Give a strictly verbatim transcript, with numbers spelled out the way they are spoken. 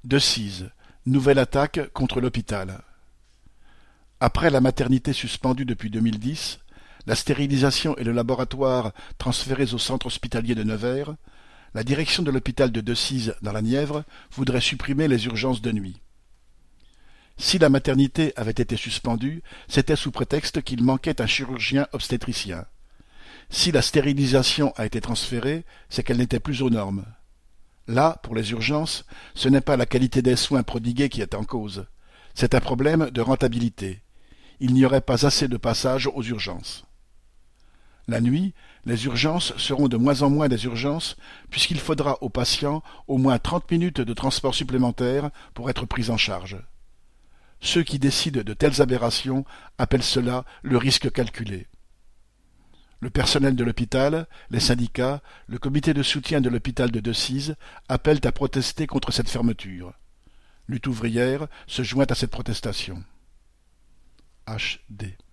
Decize, nouvelle attaque contre l'hôpital. Après la maternité suspendue depuis deux mille dix, la stérilisation et le laboratoire transférés au centre hospitalier de Nevers, la direction de l'hôpital de Decize dans la Nièvre voudrait supprimer les urgences de nuit. Si la maternité avait été suspendue, c'était sous prétexte qu'il manquait un chirurgien obstétricien. Si la stérilisation a été transférée, c'est qu'elle n'était plus aux normes. Là, pour les urgences, ce n'est pas la qualité des soins prodigués qui est en cause. C'est un problème de rentabilité. Il n'y aurait pas assez de passages aux urgences. La nuit, les urgences seront de moins en moins des urgences puisqu'il faudra aux patients au moins trente minutes de transport supplémentaire pour être pris en charge. Ceux qui décident de telles aberrations appellent cela le risque calculé. Le personnel de l'hôpital, les syndicats, le comité de soutien de l'hôpital de Decize appellent à protester contre cette fermeture. Lutte ouvrière se joint à cette protestation. H D